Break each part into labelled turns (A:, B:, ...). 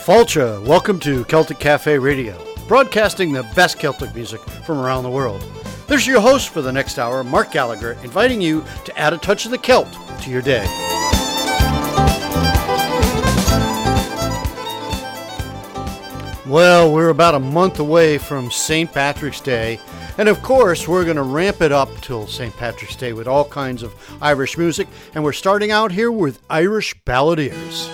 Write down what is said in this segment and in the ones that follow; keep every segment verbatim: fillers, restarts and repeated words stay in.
A: Falcha, welcome to Celtic Cafe Radio, broadcasting the best Celtic music from around the world. This is your host for the next hour, Mark Gallagher, inviting you to add a touch of the Celt to your day. Well, we're about a month away from Saint Patrick's Day, and of course, we're going to ramp it up till Saint Patrick's Day with all kinds of Irish music, and we're starting out here with Irish Balladeers.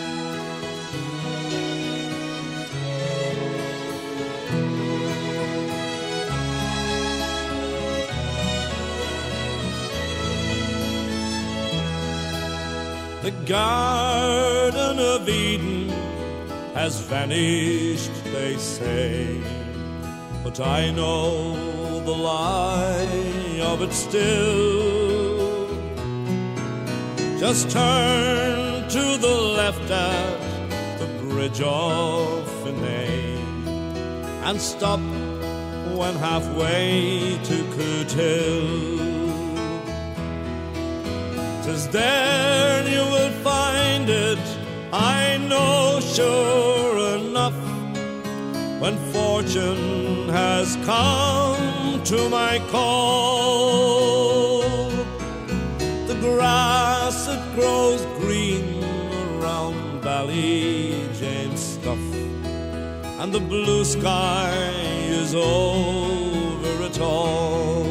B: The Garden of Eden has vanished, they say, but I know the lie of it still. Just turn to the left at the Bridge of Finane and stop when halfway to Cootehill. 'Tis there you will find it, I know sure enough, when fortune has come to my call. The grass it grows green around Ballyjane's stuff, and the blue sky is over it all.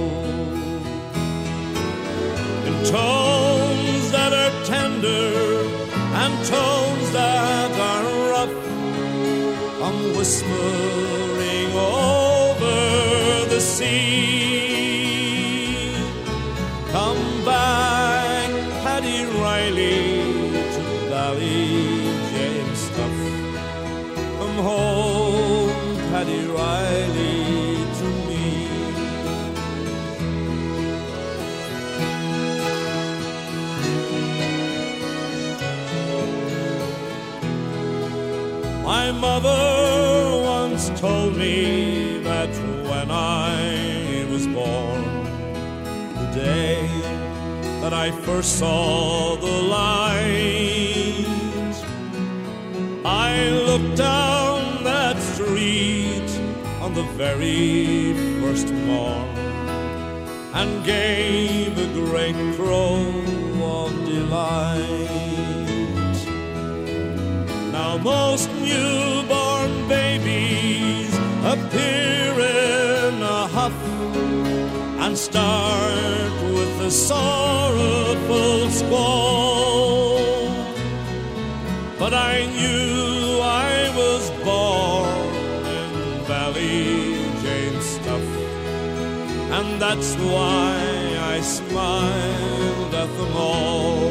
B: In tones that are tender and tones that are rough, I'm whispering over the sea. Come back, Paddy Riley, to Ballyjane's stuff. Come home, Paddy Riley, to me. My mother once told me that when I was born, the day that I first saw the light, I looked down that street on the very first morn and gave a great crow of delight. Now most newborn babies appear in a huff and start with a sorrowful squall, but I knew I was born in Ballyjane's stuff, and that's why I smiled at them all.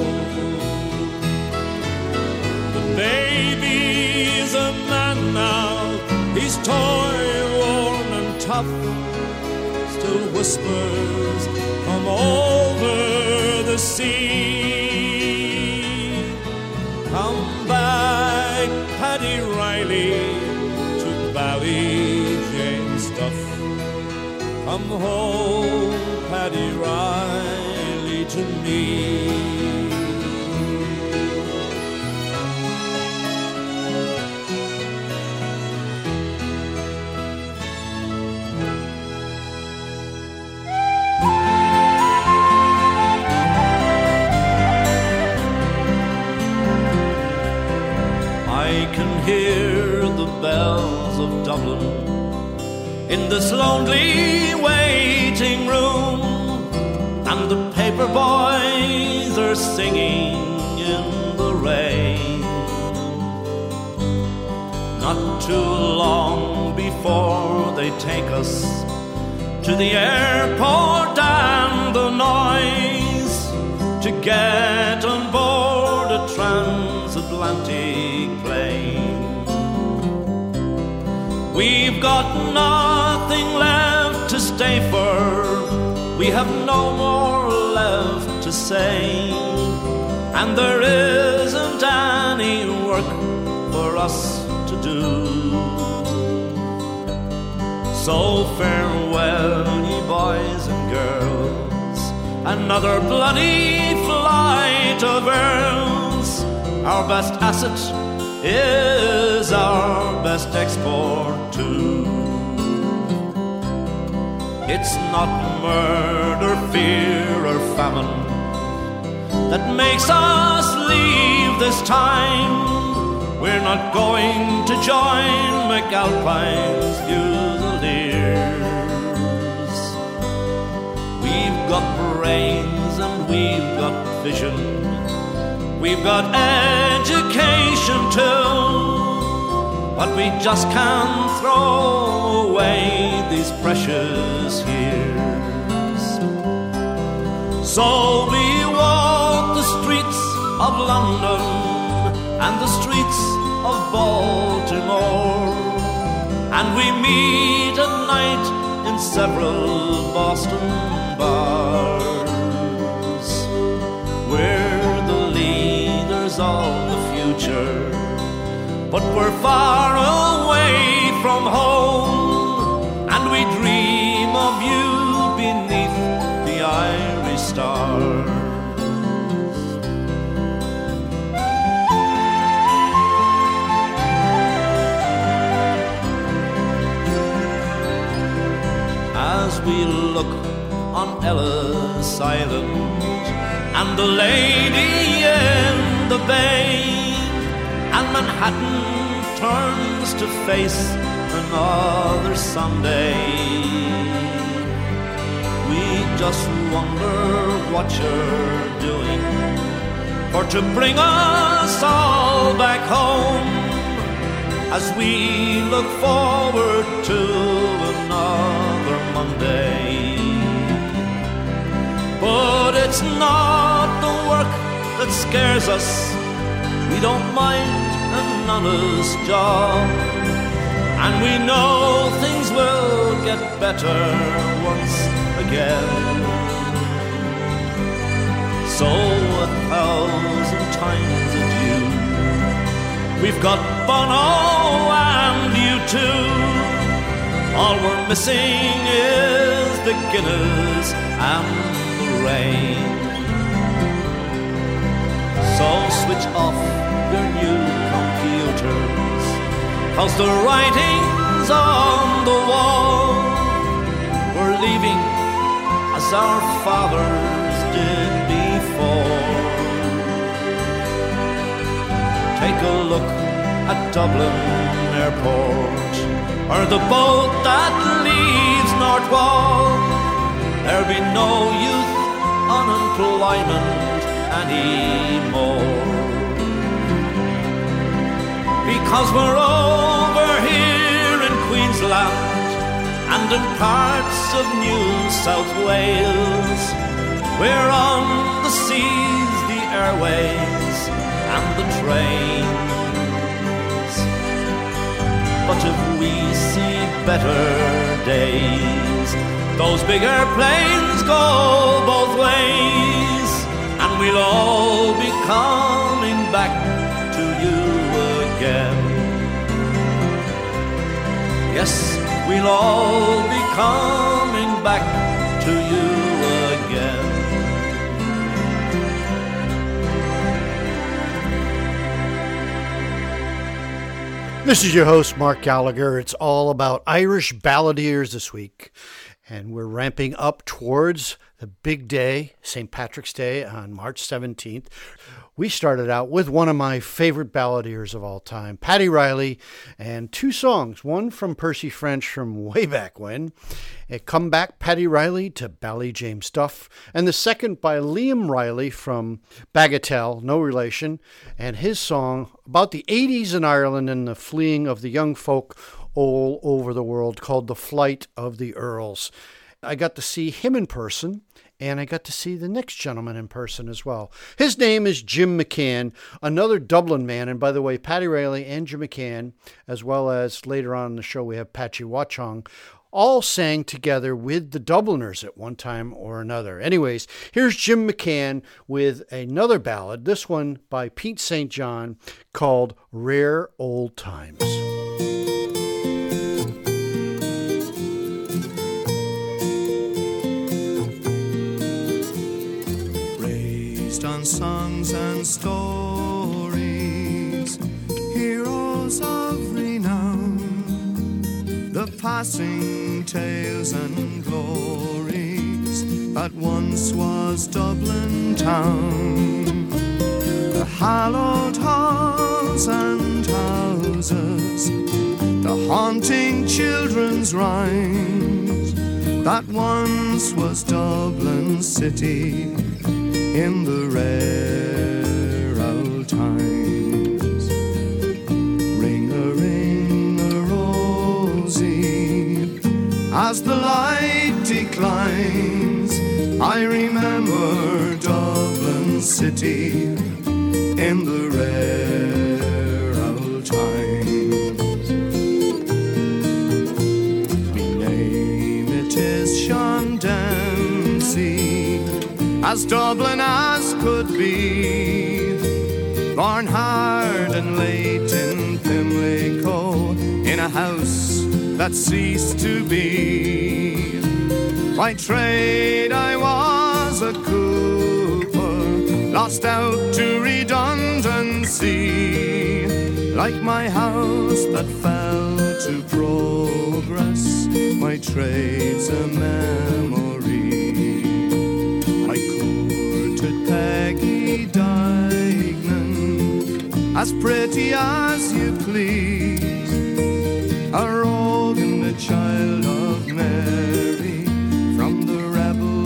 B: Baby's a man now, he's toil-worn and tough, still whispers from over the sea. Come back, Paddy Riley, to Ballyjane's stuff. Come home, Paddy Riley, to me. Hear the bells of Dublin in this lonely waiting room, and the paper boys are singing in the rain. Not too long before they take us to the airport and the noise to get on board a transatlantic plane. We've got nothing left to stay for, we have no more left to say, and there isn't any work for us to do. So farewell, ye boys and girls, another bloody flight of earls, our best asset is our best export too. It's not murder, fear, or famine that makes us leave this time. We're not going to join McAlpine's Fusiliers. We've got brains and we've got vision. We've got education too. But we just can't throw away these precious years. So we walk the streets of London and the streets of Baltimore, and we meet at night in several Boston bars. We're the leaders of the future, but we're far away from home, and we dream of you beneath the Irish stars. As we look on Ellis Island and the lady in the bay, and Manhattan turns to face another Sunday, we just wonder what you're doing for to bring us all back home, as we look forward to another Monday. But it's not the work that scares us. We don't mind an honest job, and we know things will get better once again. So a thousand times adieu. We've got Bono and you too. All we're missing is the Guinness and the rain. So switch off your new computers, 'cause the writing's on the wall. We're leaving as our fathers did before. Take a look at Dublin Airport, or the boat that leaves Northwall. There'll be no youth unemployment anymore, because we're over here in Queensland and in parts of New South Wales. We're on the seas, the airways and the trains. But if we see better days, those big airplanes go both ways, and we'll all be coming back to you again. Yes, we'll all be coming back to you again.
A: This is your host, Mark Gallagher. It's all about Irish balladeers this week. And we're ramping up towards the big day, Saint Patrick's Day on March seventeenth. We started out with one of my favorite balladeers of all time, Paddy Riley, and two songs, one from Percy French from way back when, a Come Back Paddy Riley to Bally James Duff, and the second by Liam Riley from Bagatelle, no relation, and his song about the eighties in Ireland and the fleeing of the young folk all over the world called The Flight of the Earls. I got to see him in person, and I got to see the next gentleman in person as well. His name is Jim McCann, another Dublin man. And by the way, Paddy Riley and Jim McCann, as well as later on in the show we have Patchy Watchung, all sang together with the Dubliners at one time or another. Anyways, here's Jim McCann with another ballad, this one by Pete Saint John, called Rare Old Times.
C: On songs and stories, here passing tales and glories that once was Dublin town. The hallowed halls and houses, the haunting children's rhymes, that once was Dublin city in the rare old times. Ring-a-ring-a-rosy, as the light declines, I remember Dublin city in the rare old times. Me name it is Sean Dempsey, as Dublin as could be, born hard and late in Pimlico, in a house that ceased to be. By trade I was a cooper, lost out to redundancy, like my house that fell to progress, my trade's a memory. I courted Peggy Dignan, as pretty as you please, a rogue and a child of Mary, from the rebel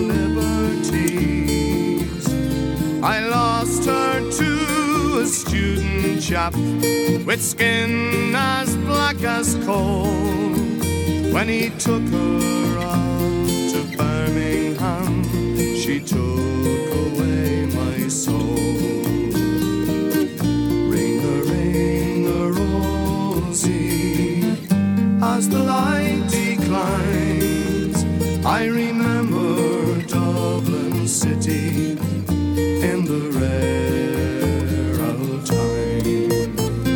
C: liberties. I lost her to a student chap with skin as black as coal, when he took her off to Birmingham, she took away my soul. Ring-a-ring-a-rosy, as the light declines, I remember Dublin city in the rare old time.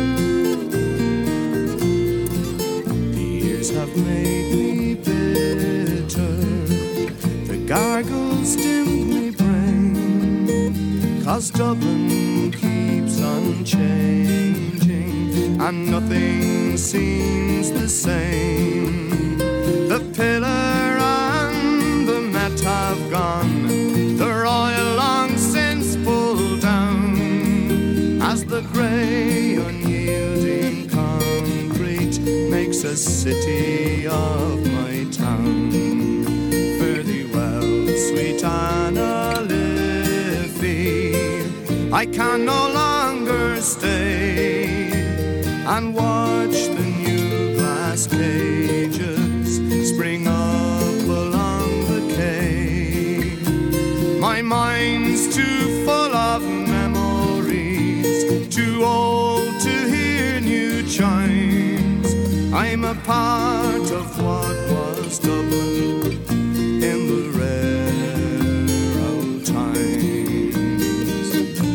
C: The years have made me bitter, the gargles dimmed me brain, 'cause Dublin keeps on changing and nothing seems the same. The pillar and the Met have gone, the Royal long since pulled down, as the grey unyielding concrete makes a city of my town. Fare thee well, sweet Anna Liffey, I can no longer stay and watch the new glass cages spring up along the quay. My mind's too full of memories, too old to hear new chimes. I'm a part of what was Dublin in the rare old times.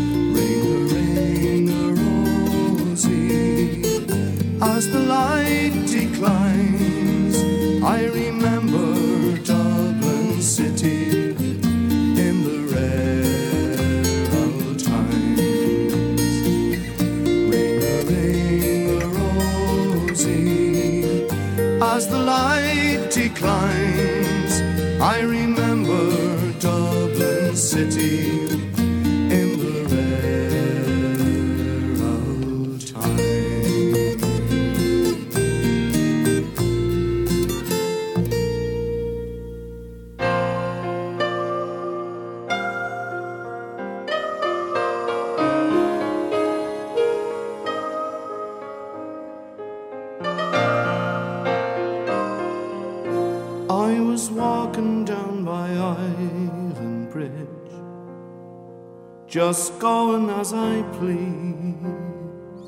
C: Ring-a-ring-a-rosy, as the light declines, I remember Dublin city in the rare old times. Ring-a-ring-a-rosy, as the light declines, I remember Dublin city in the rare old times. I was walking down by Island Bridge, just going as I please.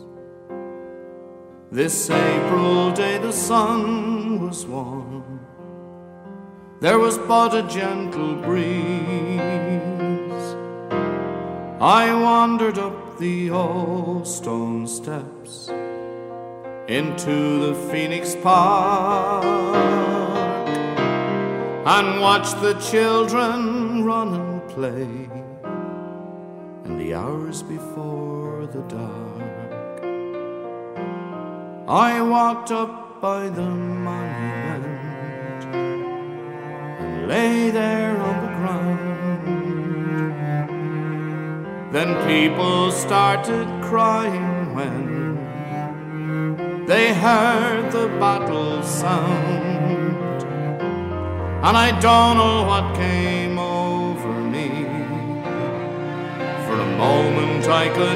C: This April day the sun was warm, there was but a gentle breeze. I wandered up the old stone steps into the Phoenix Park and watch the children run and play in the hours before the dark. I walked up by the monument and lay there on the ground. Then people started crying when they heard the battle sound. And I don't know what came over me. For a moment I could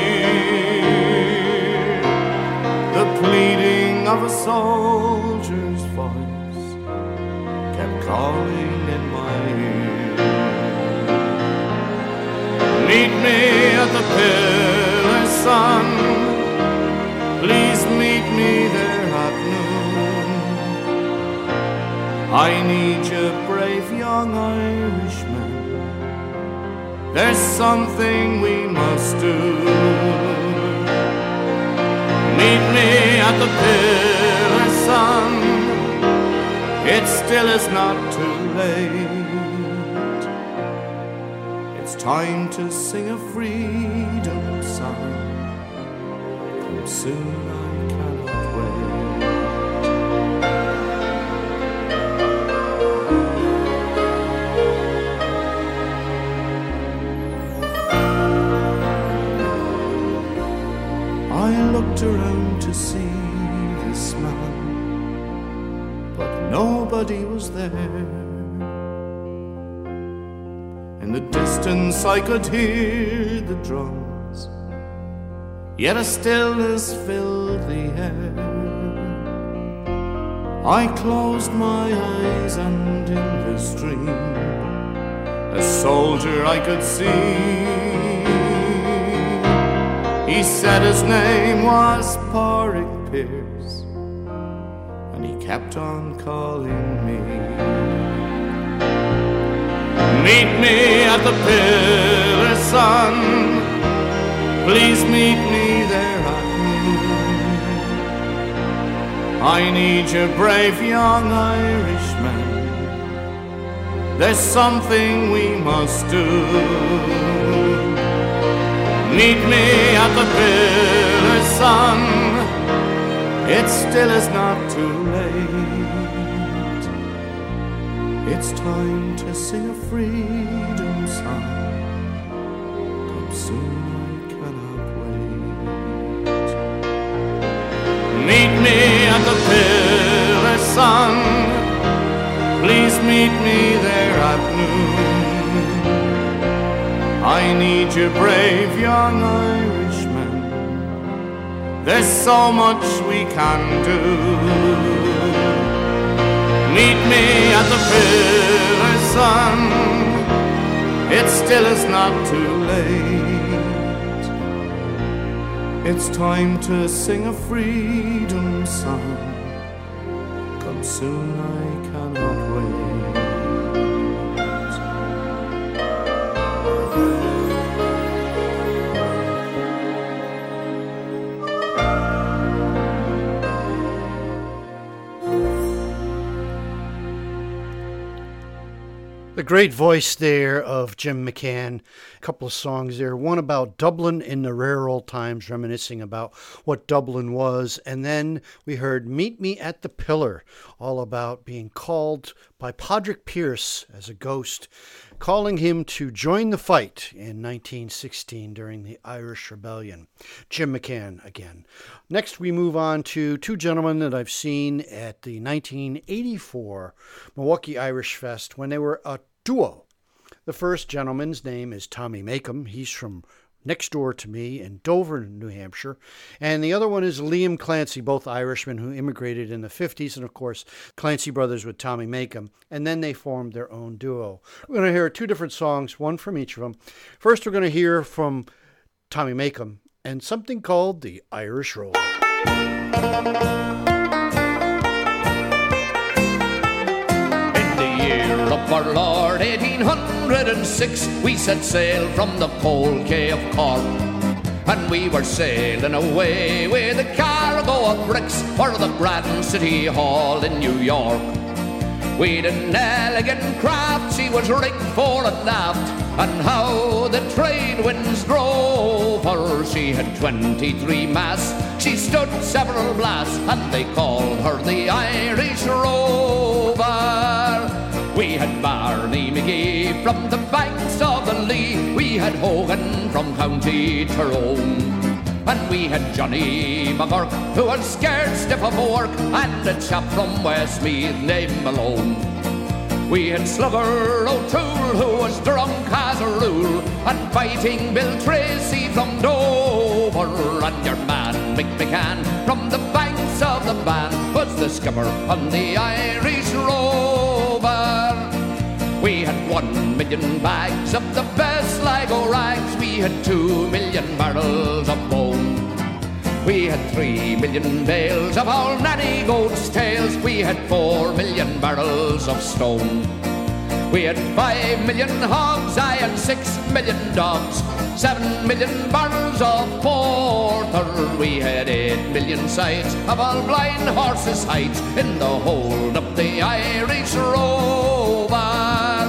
C: hear the pleading of a soldier's voice kept calling in my ear. Meet me at the pillar, son. Please meet me there at noon. I need you, brave young Irishman. There's something we must do. Meet me at the pillar, son. It still is not too late. It's time to sing a freedom song. Come soon, I cannot wait. I looked around to see this man, but nobody was there. In the distance I could hear the drums, yet a stillness filled the air. I closed my eyes and in this dream a soldier I could see. He said his name was Pádraig Pearse, and he kept on calling me. Meet me at the pillar, son. Please meet me there at noon. I need you, brave young Irishman. There's something we must do. Meet me at the pillar, son. It still is not too late. It's time to sing a freedom song. Come soon, I cannot wait. Meet me at the pillar, son. Please meet me there at noon. I need you, brave young Irishman. There's so much we can do. Meet me at the pillar, son. It still is not too late. It's time to sing a freedom song. Come soon, I cannot wait.
A: The great voice there of Jim McCann. A couple of songs there. One about Dublin in the rare old times, reminiscing about what Dublin was. And then we heard Meet Me at the Pillar, all about being called by Pádraig Pearse as a ghost, calling him to join the fight in nineteen sixteen during the Irish Rebellion. Jim McCann again. Next, we move on to two gentlemen that I've seen at the nineteen eighty-four Milwaukee Irish Fest when they were a duo. The first gentleman's name is Tommy Makem. He's from next door to me in Dover, New Hampshire. And the other one is Liam Clancy, both Irishmen who immigrated in the fifties. And of course, Clancy brothers with Tommy Makem. And then they formed their own duo. We're going to hear two different songs, one from each of them. First, we're going to hear from Tommy Makem and something called the Irish Roll.
D: Of our Lord eighteen oh six, we set sail from the Cold Quay of Cork, and we were sailing away with a cargo of bricks for the Grand City Hall in New York. We'd an elegant craft, she was rigged fore and aft, and how the trade winds drove her. She had twenty-three masts She stood several blasts, and they called her the Irish Rover. We had Barney McGee from the banks of the Lee, we had Hogan from County Tyrone, and we had Johnny McGurk, who was scared stiff of work, and a chap from Westmeath named Malone. We had Slugger O'Toole, who was drunk as a rule, and Fighting Bill Tracy from Dover, and your man Mick McCann from the banks of the Bann was the skipper on the Irish Rover. We had one million bags of the best Sligo rags, we had two million barrels of bone. We had three million bales of our nanny goat's tails, we had four million barrels of stone. We had five million hogs, I had six million dogs, seven million barrels of porter. We had eight million sides of all blind horses' hides in the hold of the Irish Rover.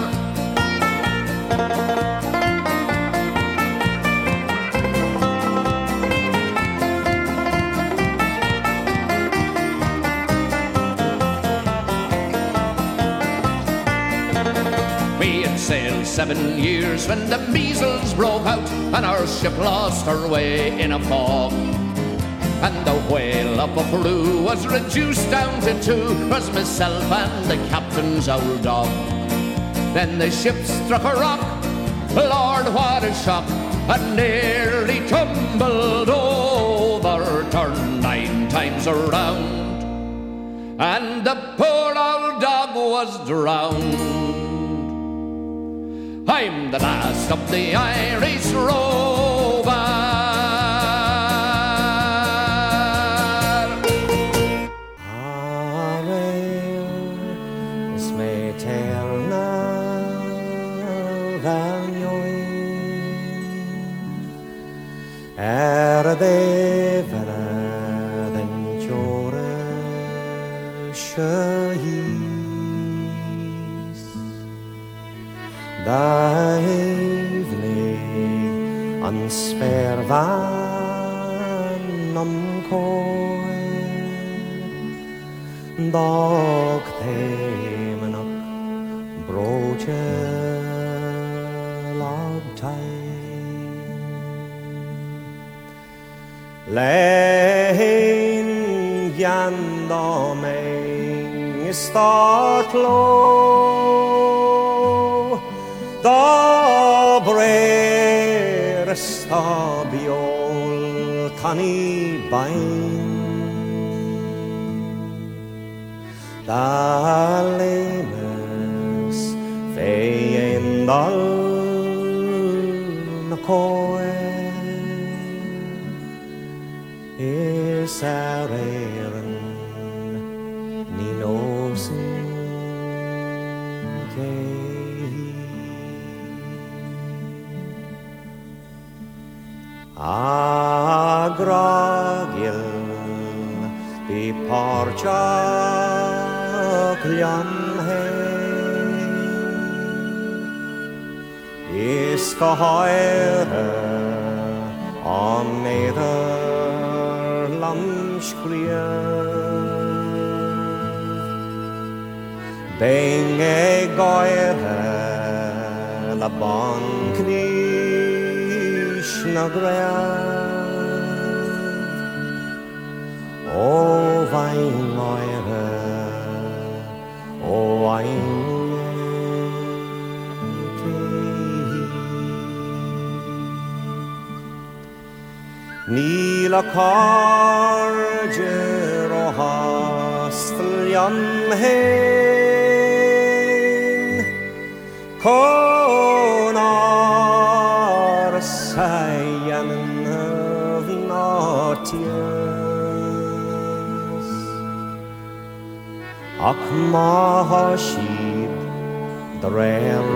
D: We had sailed seven years when the measles broke out, and our ship lost her way in a fog. And the whale of a crew was reduced down to two, was myself and the captain's old dog. Then the ship struck a rock, Lord what a shock, and nearly tumbled over, turned nine times around, and the poor old dog was drowned. I'm the last of the Irish Rover.
E: Ariel is me tell now van er de verre den jore shahis Daivlig ansper van om koe Dag temen op broje lagtein Lein janda meg startlo Da brer stabiol tani bain Da lemes feien dal na koe Is areren ni nosen kei Agragil bi parchak liam hei Iska haere am neder lamskrier Benge goire la bankni O vain moire, o vain Ni la carger o hastliam hein Konar sayan of nautiers Ac ma sheep dre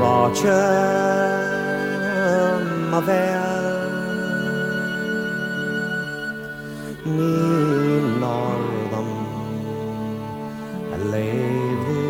E: rocha ma ver Ni nordam a levy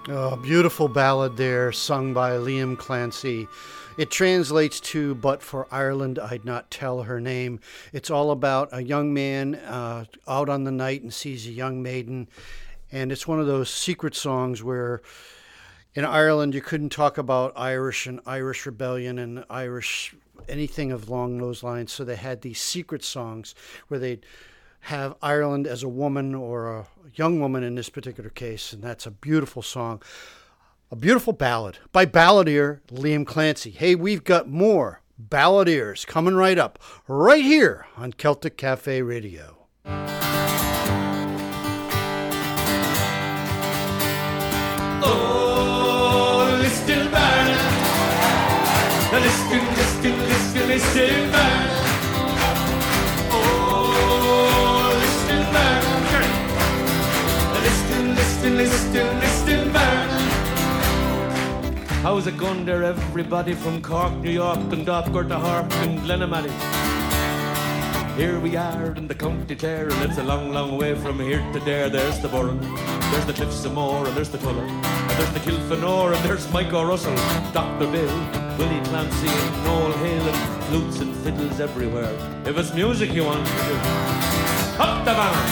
A: A beautiful ballad there, sung by Liam Clancy. It translates to, "But for Ireland, I'd not tell her name." It's all about a young man uh, out on the night and sees a young maiden. And it's one of those secret songs where in Ireland you couldn't talk about Irish and Irish rebellion and Irish anything along those lines. So they had these secret songs where they'd have Ireland as a woman, or a young woman in this particular case, and that's a beautiful song. A beautiful ballad by balladeer Liam Clancy. Hey, we've got more balladeers coming right up, right here on Celtic Cafe Radio.
B: Oh, listen, Barna. Listen, listen, listen, listen, Barna. Listen, listen, listen, man. How's it going there, everybody from Cork, New York, and Dockor to Harp and Glenamaddy? Here we are in the County Clare, and it's a long, long way from here to there. There's the Burren, there's the Cliffs of Moher, and there's the Tulla, and there's the Kilfenor, and there's Mike O'Russell, Doctor Bill, Willie Clancy, and Noel Hale, and flutes and fiddles everywhere. If it's music you want to do, up the barn.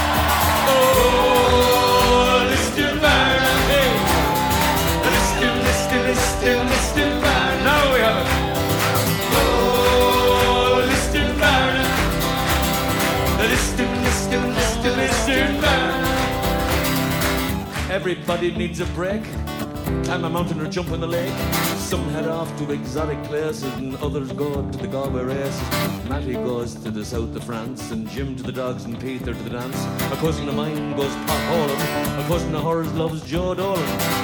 B: Oh, listen, Barna, hey. Listen, listen, listen, listen, Barna. Now we have it. Oh, listen, Barna. Listen, listen, listen, listen, Barna. Everybody needs a break. Climb a mountain or jump in the lake. Some head off to exotic places and others go to the Galway races. Matty goes to the south of France and Jim to the dogs and Peter to the dance. A cousin of mine goes potholing. A cousin of hers loves Joe Dolan.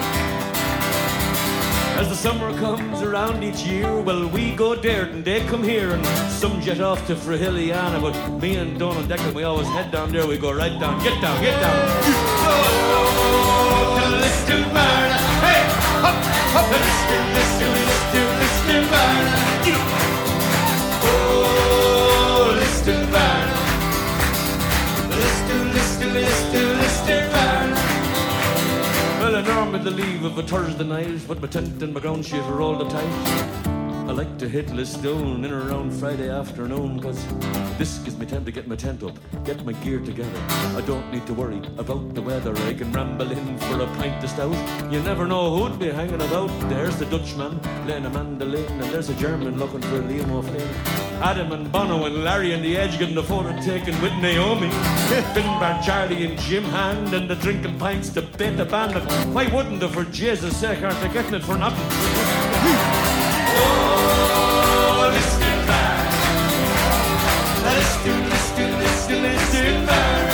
B: As the summer comes around each year, well, we go there and they come here, and some jet off to Frahilliana, but me and Donald Declan, we always head down there. We go right down. Get down, get down. Oh, listen, Barna. Hey, up, up, listen, listen, listen, listen, Barna. Oh, listen, Barna. Listen, listen, listen, listen, Barna. Well, I normally leave of a Thursday night, but my tent and my ground sheet are all the tight. I like to hit Listowel in around Friday afternoon, cause this gives me time to get my tent up, get my gear together. I don't need to worry about the weather. I can ramble in for a pint of stout. You never know who'd be hanging about. There's the Dutchman playing a mandolin, and there's a German looking for Liam O'Flynn. Adam and Bono and Larry and the Edge getting the photo taken with Naomi. Finbar, Charlie and Jim Hand, and the drinking pints to bait the band. And why wouldn't they, for Jesus' sake, aren't they getting it for nothing? Oh, listen, man. Listen, listen, listen, listen, man.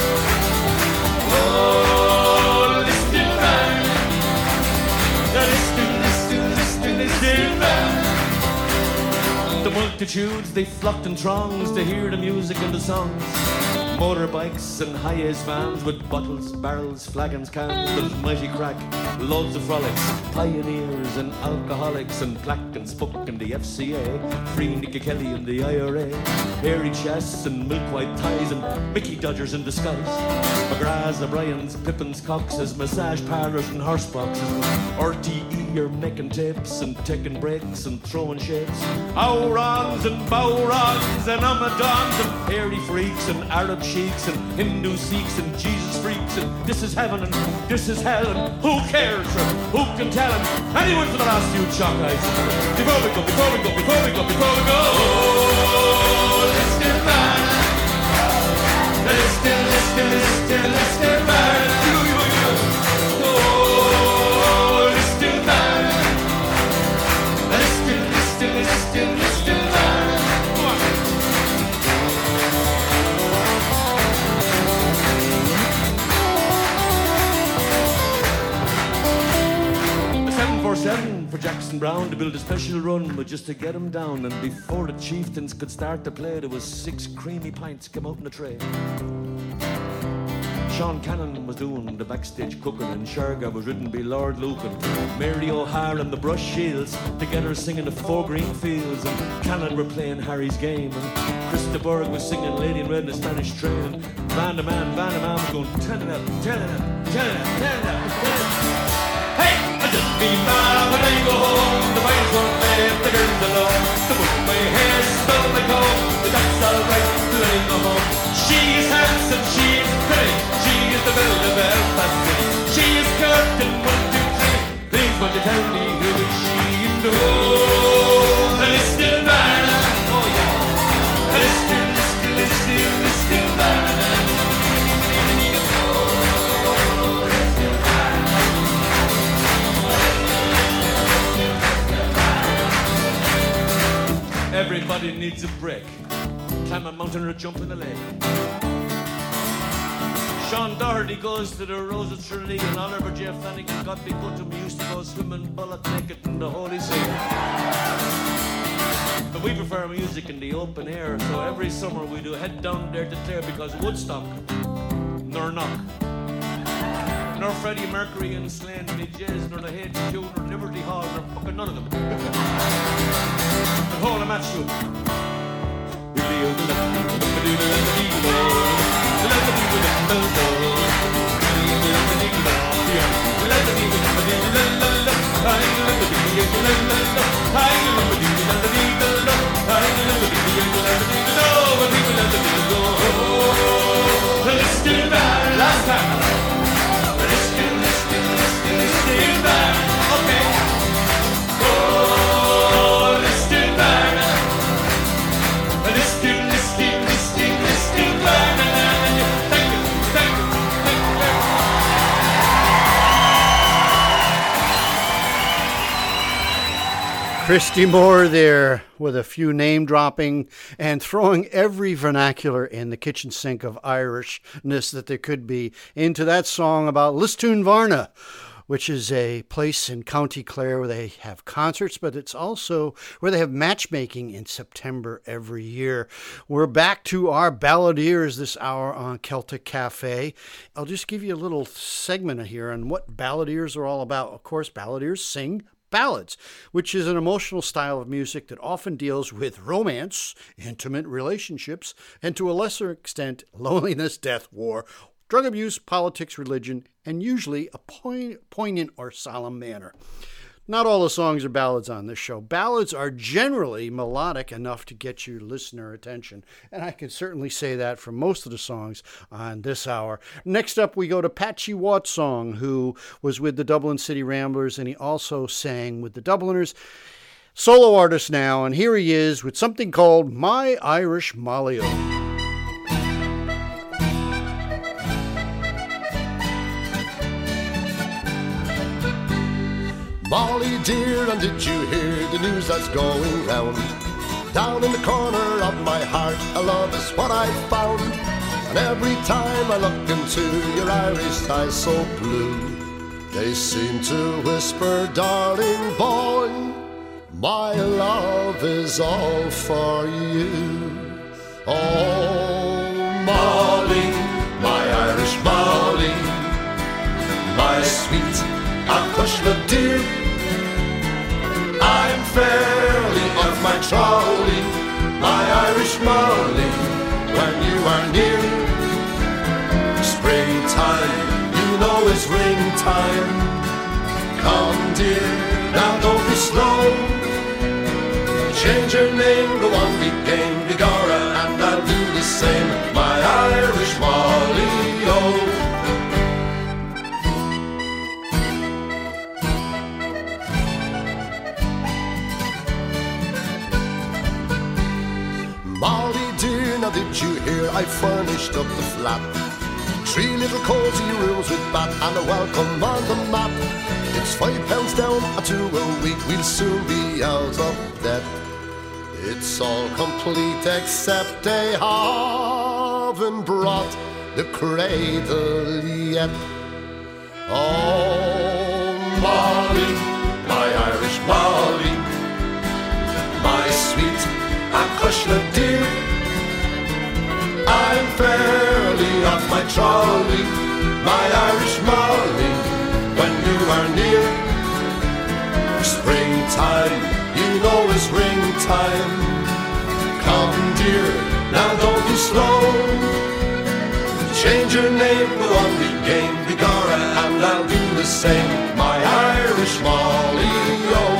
B: Oh, listen, man. Listen, listen, listen, listen, man. The multitudes, they flocked in throngs to hear the music and the songs. Motorbikes and high-ace vans with bottles, barrels, flagons, cans, the mighty crack, loads of frolics, pioneers and alcoholics, and Clack and Spook and the F C A, Free Nicky Kelly and the I R A, hairy chests and milk-white ties and Mickey Dodgers in disguise, McGrath's, O'Brien's, Pippin's, Cox's, massage parlours and horse boxes, R T E are making tapes and taking breaks and throwing shapes, Aurons and Bowrons and Amadons and hairy freaks and Arab sheiks and Hindu Sikhs and Jesus freaks, and this is heaven and this is hell, and who cares or who can tell him? Anyone for the last few chalk eyes. Before we go, before we go, before we go, before we go. Oh, listen, man. Listen, listen, listen, listen, man. You, you, you. Oh, listen, man. Listen, listen, listen, listen, man. seven forty-seven for Jackson Brown to build a special run, but just to get him down. And before the chieftains could start to play, there was six creamy pints come out in the tray. Sean Cannon was doing the backstage cooking, and Sherga was ridden by Lord Lucan. Mary O'Hara and the Brush Shields together singing the Four Green Fields, and Cannon were playing Harry's Game, and Krista Berg was singing Lady in Red in the Spanish Train, and Van de Man, Van de Man was going ten it up, ten it up, ten it up, ten it up, ten it up. going to tell me who is she and oh, Liston Varna. Oh yeah, Liston, Liston, Liston, Liston Varna. Everybody needs a break. Climb a mountain or jump in the lake. Sean Doherty goes to the Rose of Tralee, and Oliver J. Flanagan got me good to me. Used to go swimming bullet naked in the Holy See. But we prefer music in the open air, so every summer we do head down there to Clare, because Woodstock, nor Knock, nor Freddie Mercury and Slane, nor Jazz, nor the H Q, nor Liberty Hall, nor fucking none of them. And hold a match to it. Last time. Listen, listen, listen, listen back. Okay. Oh, listen back. Listen, listen, listen, listen back. Thank you, thank you, thank you very much.
A: Christy Moore there with a few name dropping and throwing every vernacular in the kitchen sink of Irishness that there could be into that song about Liston Varna, which is a place in County Clare where they have concerts, but it's also where they have matchmaking in September every year. We're back to our balladeers this hour on Celtic Cafe. I'll just give you a little segment here on what balladeers are all about. Of course, balladeers sing ballads, which is an emotional style of music that often deals with romance, intimate relationships, and to a lesser extent, loneliness, death, war, drug abuse, politics, religion, and usually a poignant or solemn manner. Not all the songs are ballads on this show. Ballads are generally melodic enough to get your listener attention, and I can certainly say that for most of the songs on this hour. Next up, we go to Patchy Watson, who was with the Dublin City Ramblers, and he also sang with the Dubliners. Solo artist now, and here he is with something called My Irish Molly-O.
F: Molly dear, and did you hear the news that's going round? Down in the corner of my heart, a love is what I found. And every time I look into your Irish eyes so blue, they seem to whisper, darling boy, my love is all for you. Oh, Molly, my Irish Molly, my sweet Acushla dear, I'm fairly off my trolley, my Irish Molly, when you are near. Springtime, you know it's ring time. Come dear, now don't be slow. Change your name, go on, be game, Begorra, and I'll do the same, my Irish Molly, oh. Molly dear, now did you hear I furnished up the flat? Three little cozy rooms with bath and a welcome on the map. It's five pounds down to a week, we'll soon be out of debt. It's all complete except they haven't brought the cradle yet. Oh, Molly, my Irish Molly, my sweet Acushla dear, I'm fairly off my trolley, my Irish Molly, when you are near. Springtime, you know it's ring time. Come dear, now don't be slow. Change your name, go on, be game, Begorra, and I'll do the same, my Irish Molly, oh.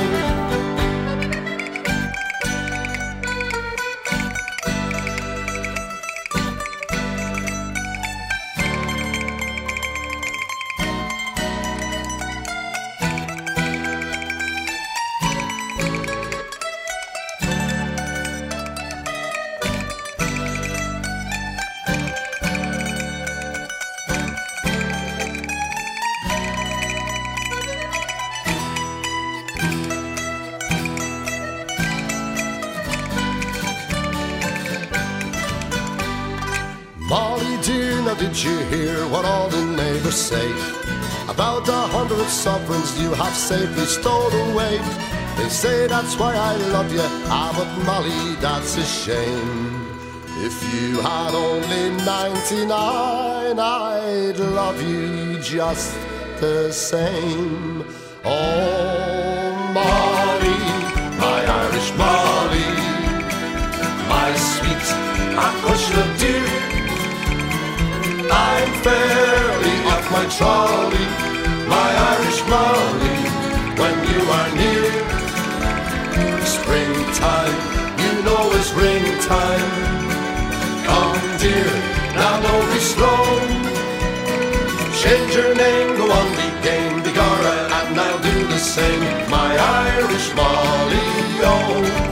F: Did you hear what all the neighbors say about a hundred sovereigns you have safely stowed away? They say that's why I love you, ah, but Molly, that's a shame. If you had only ninety-nine, I'd love you just the same. Oh, Molly, my Irish Molly, my sweet Acushla dear, I'm fairly off my trolley, my Irish Molly, when you are near. Springtime, you know it's ring time. Come dear, now don't be slow. Change your name, go on, be game, be Gora, and I'll do the same, my Irish Molly, oh.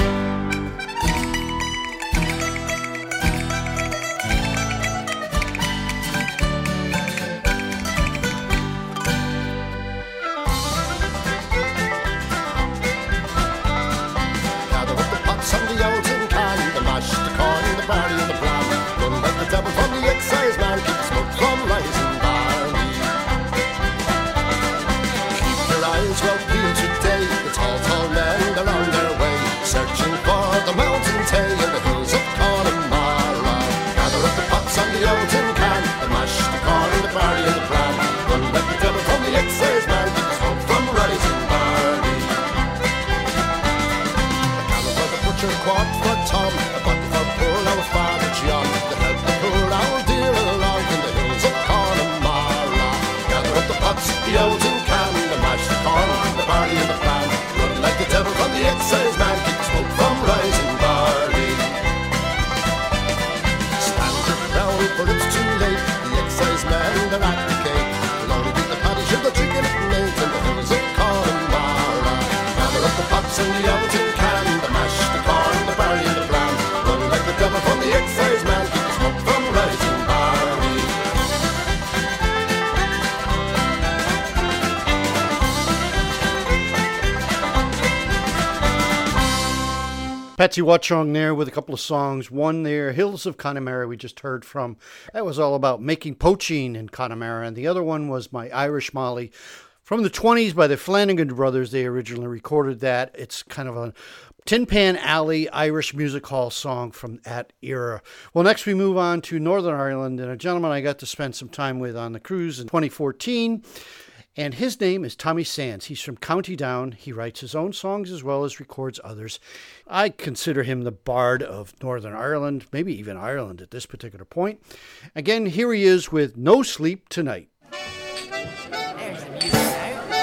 F: The old tin can, the mashed corn, the barley and the flan. Run like the devil from the excise man, keep smoke from rising barley. Stand your ground, for it's too late. The excise men, they're at the cake. They'll only be the paddy, sugar, chicken, and eggs in the hills of Connemara. Gather up the pots and the old tin can, the mashed the corn, the barley and the flan. Run like the devil from the excise man, keep smoke from rising barley.
A: Patsy Watchung there with a couple of songs. One there, Hills of Connemara, we just heard from. That was all about making poaching in Connemara. And the other one was My Irish Molly from the twenties by the Flanagan Brothers. They originally recorded that. It's kind of a Tin Pan Alley Irish music hall song from that era. Well, next we move on to Northern Ireland and a gentleman I got to spend some time with on the cruise in twenty fourteen. And his name is Tommy Sands. He's from County Down. He writes his own songs as well as records others. I consider him the bard of Northern Ireland, maybe even Ireland at this particular point. Again, here he is with No Sleep Tonight.
G: There's the music now.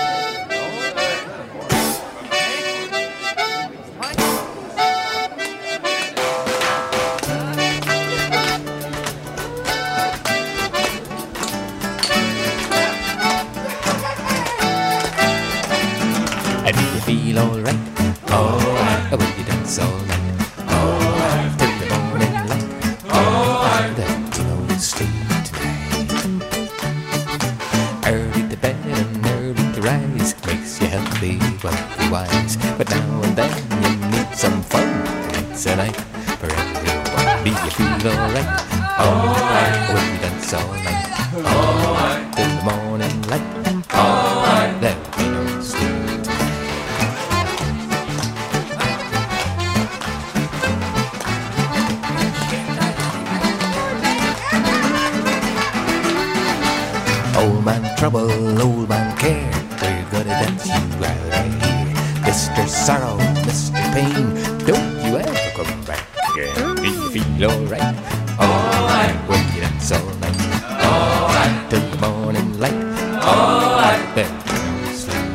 H: And do you feel alright? Alright. Oh, will you dance all night? Alright. Till the morning light? Alright. Then you know sleep tonight. Early to bed and early to rise makes you healthy, wealthy, wise. But now and then you need some fun. Tonight's a night for everyone. Do you feel alright? Alright. Oh, will you dance all night? Alright. Till the morning light? Alright. Then you know sleep. Old man trouble, old man care, we're gonna dance you out of here. Mister Sorrow, Mister Pain, don't you ever come back again. Do you feel alright? Alright. Will you dance all night? Alright. Till the morning light? Alright. Then you know sleep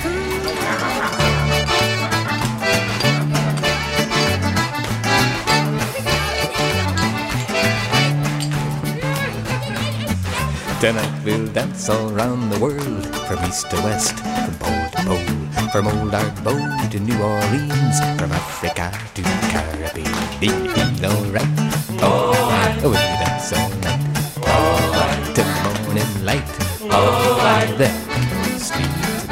H: Tonight we'll dance all round the world, from east to west, from pole to pole, from old Ardbow to New Orleans, from Africa to the Caribbean. Do you feel alright? Alright. Oh, will you dance all night? Alright. Till the morning light? Alright. Then we'll sleep tonight.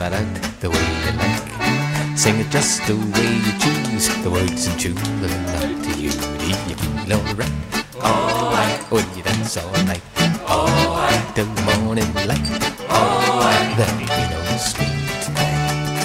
H: it out the way you like. Sing it just the way you choose. The words and tune belong to you. Do you feel alright? Alright. When you dance all night. Alright. Till the morning light. Alright. There'll be no sleep tonight.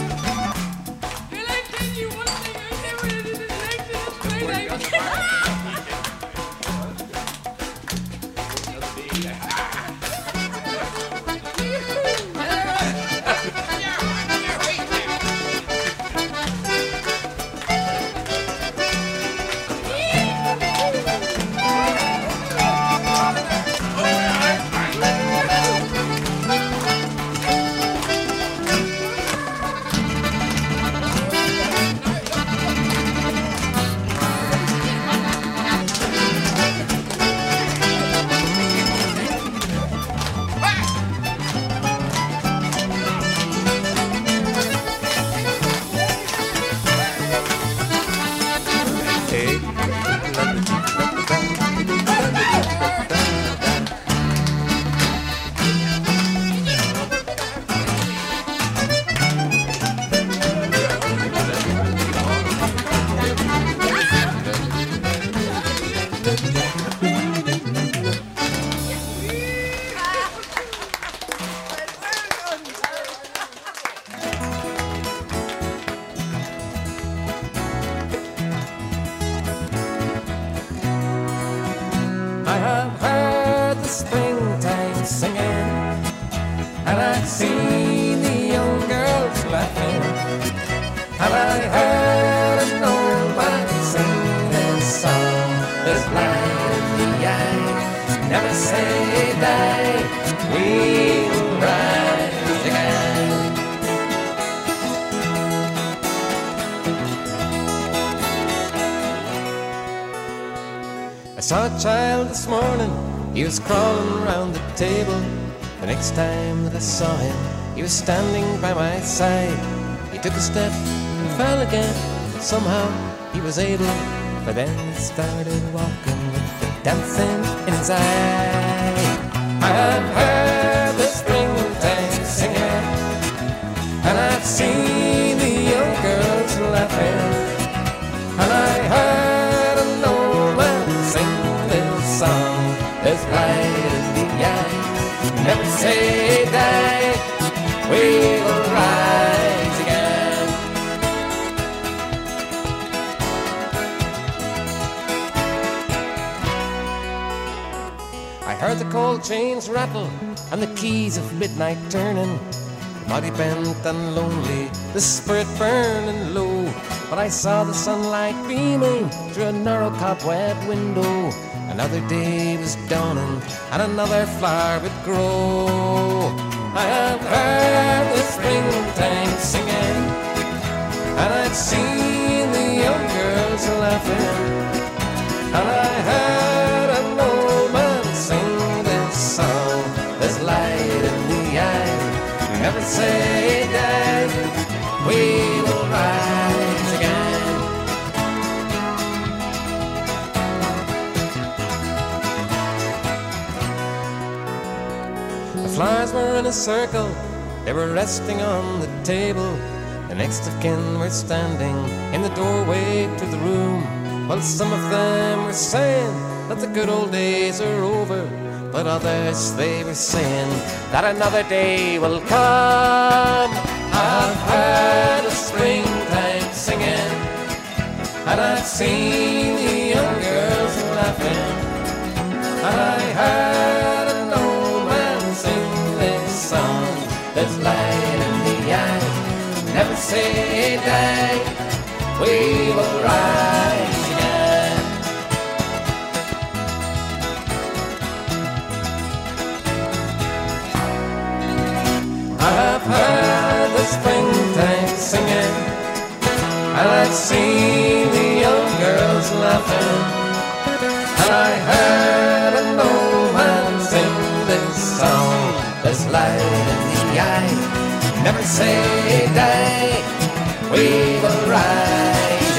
H: He was crawling around the table. The next time that I saw him, he was standing by my side. He took a step and fell again. Somehow he was able, but then he started walking with the dancing in his eye. I have heard the springtime singing, and I've seen the young girls laughing, and I heard an old man sing this song. There's light in the eye, never say die, we will rise again. I heard the cold chains rattle and the keys of midnight turning. The body bent and lonely, the spirit burning low. But I saw the sunlight beaming through a narrow cobweb window. Another day was dawning, and another flower would grow. I have heard the springtime singing, and I've seen the young girls laughing, and I heard an old man sing this song. There's light in the eye, never say die, we will rise again. The flowers were in a circle, they were resting on the table. The next of kin were standing in the doorway to the room. Well, some of them were saying that the good old days are over, but others they were saying that another day will come. I've heard the springtime singing, and I've seen the young girls laughing, and I heard an old man sing this song. There's light in the eye, never say die, we will rise again. I have heard the springtime singing, and I've seen the young girls laughing, and I heard an old man sing this song. There's light in the eye, never say die, we will rise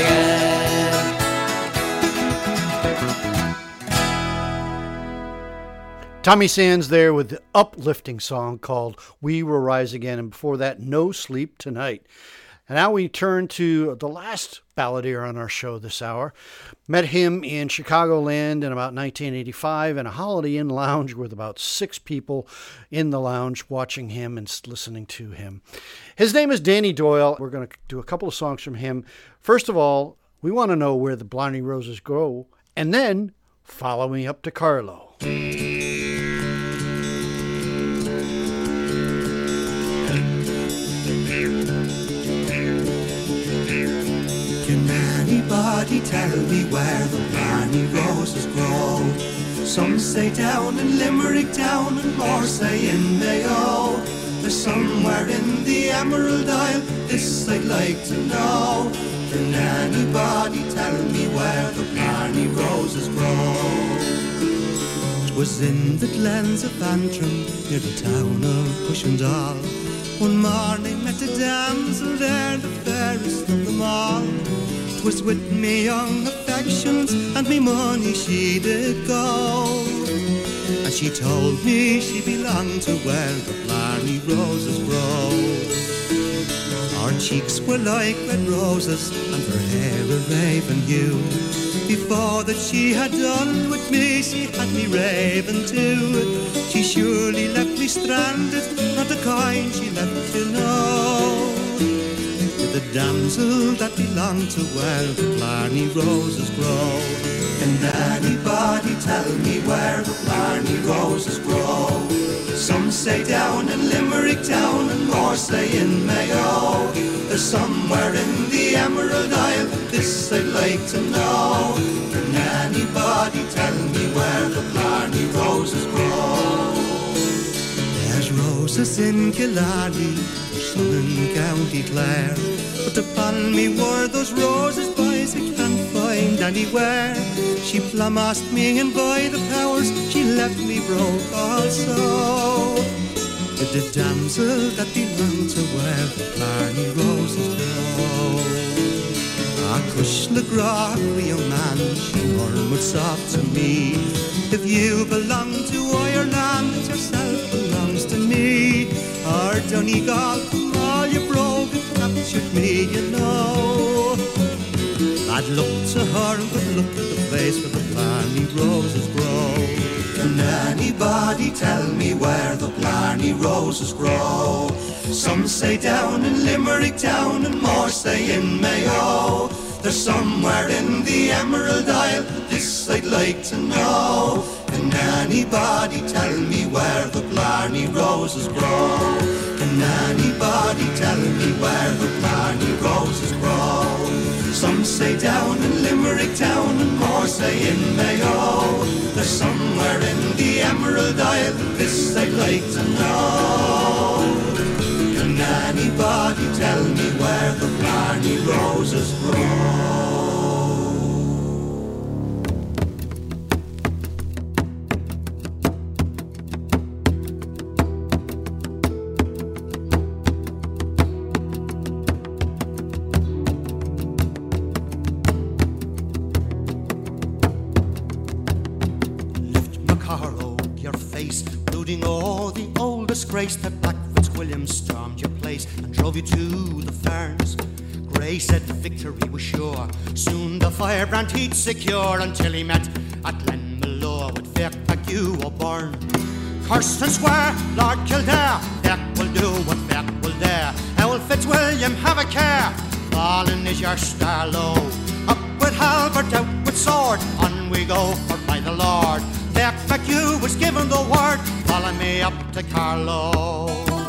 H: again.
A: Tommy Sands there with the uplifting song called We Will Rise Again, and before that, No Sleep Tonight. And now we turn to the last balladeer on our show this hour. Met him in Chicagoland in about nineteen eighty-five in a Holiday Inn lounge with about six people in the lounge watching him and listening to him. His name is Danny Doyle. We're going to do a couple of songs from him. First of all, we want to know where the Blarney Roses grow, and then follow me up to Carlow.
I: Can anybody tell me where the Blarney Roses grow? Some say down in Limerick town and more say in Mayo. There's somewhere in the Emerald Isle, this I'd like to know. Can anybody tell me where the Blarney Roses grow? 'Twas in the glens of Antrim, near the town of Cushendall. One morning met a damsel there, the fairest of them all. 'Twas with me young affections and me money she did go. And she told me she belonged to where the Blarney Roses grow. Her cheeks were like red roses and her hair a raven hue. Before that she had done with me, she had me raving too. She surely left me stranded, not the kind she left to know. The damsel that belonged to where the Blarney Roses grow. Can anybody tell me where the Blarney Roses grow? Some say down in Limerick town and more say in Mayo. There's somewhere in the Emerald Isle, this I'd like to know. Can anybody tell me where the Blarney Roses grow? There's roses in Killarney, there's some in County Clare. But upon me were those roses, boys, I can't find anywhere. She plumb asked me, and by the powers, she left me broke also. With the damsel that belonged to where the Blarney Roses grow. Ah, Cush le Gra, young man, she murmured soft to me. If you belong to Ireland, it yourself belongs to me. Or Donegal, from all you broke, it captured me, you know. I'd look to her and could look at the place where the Blarney Roses grow. Can anybody tell me where the Blarney Roses grow? Some say down in Limerick town and more say in Mayo. They're somewhere in the Emerald Isle, this I'd like to know. Can anybody tell me where the Blarney Roses grow? Can anybody tell me where the Blarney Roses grow? Some say down in Limerick town and more say in Mayo. They're somewhere in the Emerald Isle, this I'd like to know. Can anybody tell me where the Blarney Roses grow? Grace that Black Fitzwilliam stormed your place and drove you to the ferns. Gray said the victory was sure, soon the firebrand he'd secure, until he met at Glenmalure with Vic McHugh O'Byrne. Cursed and swear, Lord Kildare, Vic will do what Vic will dare. How will Fitzwilliam have a care? Fallen is your star low. Up with halberd, out with sword, on we go, for by the Lord. Vic McHugh was given the word, follow me up to Carlow.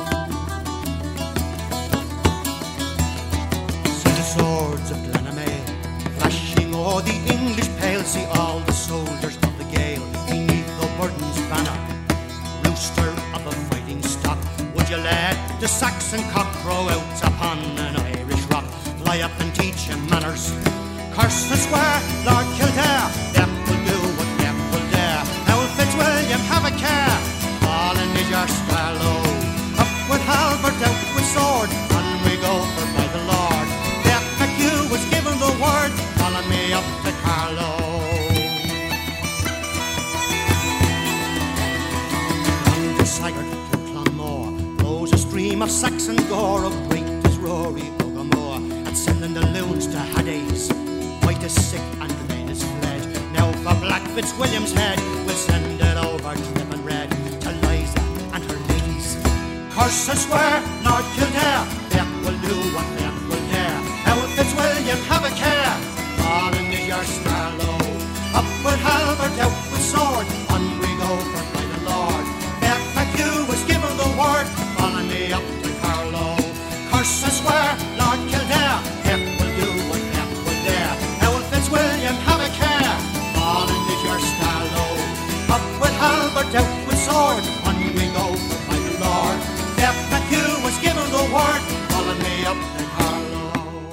I: See the swords of Glenamail flashing o'er the English pale. See all the soldiers of the Gael beneath the burden's banner. Rooster of a fighting stock, would you let the Saxon cock crow out upon an Irish rock? Fly up and teach him manners. Curse and swear, Lord Kildare, Death will do what Death will dare. How will Fitzwilliam have a care? Fallen is your Scarlow. Up with halberd, out with sword, on we go for by the Lord. Vic McHugh was given the word, follow me up to Carlow.
J: Saxon gore of great as Rory Ogamore, and sending the loons to Hades. White is sick and Main is fled. Now for Black Fitzwilliam's head, we'll send it over dripping red to Liza and her ladies. Curse and swear, Lord Kildare, Beck will do what Beck will dare. Now Fitzwilliam, have a care, falling is your star low. Up with halberd, out with sword, on we go for by the Lord. Beck McHugh was given the word, following me up to Carlow. Curse and swear, Lord Kildare, Beck will do what Beck will dare. Now Fitzwilliam, have a care, falling is your star low. Up with halberd, out with sword, on we go for by the Lord. Beck McHugh was given the word, following me up to Carlow.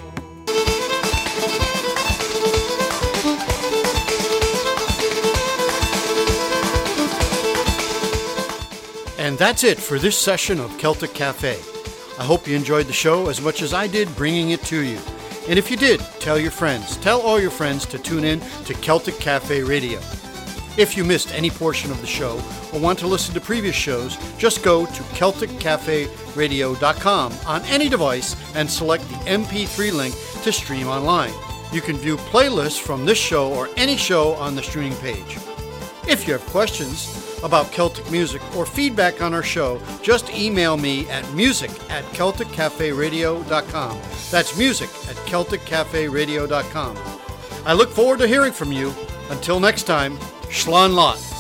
A: And that's it for this session of Celtic Cafe. I hope you enjoyed the show as much as I did bringing it to you. And if you did, tell your friends. Tell all your friends to tune in to Celtic Cafe Radio. If you missed any portion of the show or want to listen to previous shows, just go to celtic cafe radio dot com on any device and select the M P three link to stream online. You can view playlists from this show or any show on the streaming page. If you have questions about Celtic music or feedback on our show, just email me at music at celtic cafe radio dot com. That's music at celtic cafe radio dot com. I look forward to hearing from you. Until next time, Slán Lot.